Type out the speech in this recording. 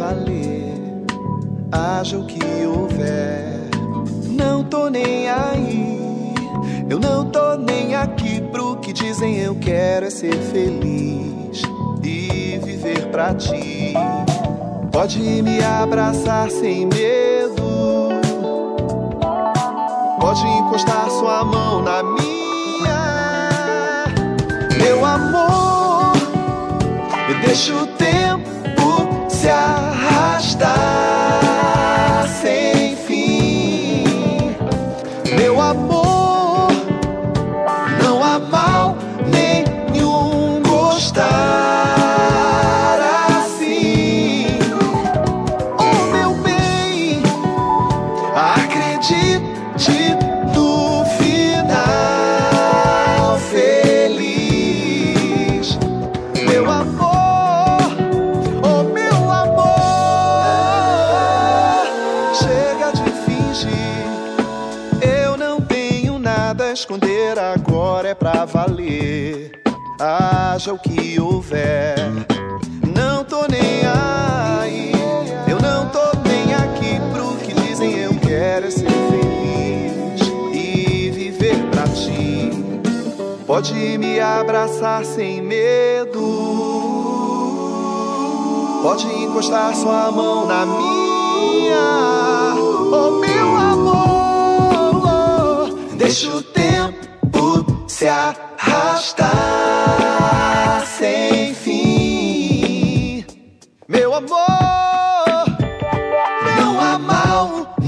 valer, haja o que houver. Não tô nem aí, eu não tô nem aqui pro que dizem. Eu quero é ser feliz e viver pra ti. Pode me abraçar sem medo, pode encostar sua mão na minha. Meu amor, deixa o tempo se arrastar sem fim. Meu amor, não há mal nenhum gostar assim. Oh, meu bem, acredite no final feliz. Meu amor, oh meu amor, chega de fingir. Eu não tenho nada a esconder, agora é pra valer, haja o que houver. Não tô nem aí, eu não tô nem aqui pro que dizem. Eu quero é ser feliz e viver pra ti. Pode me abraçar sem medo, pode encostar sua mão na minha. Oh meu amor, deixa o tempo se arrastar sem fim. Meu amor, não há mal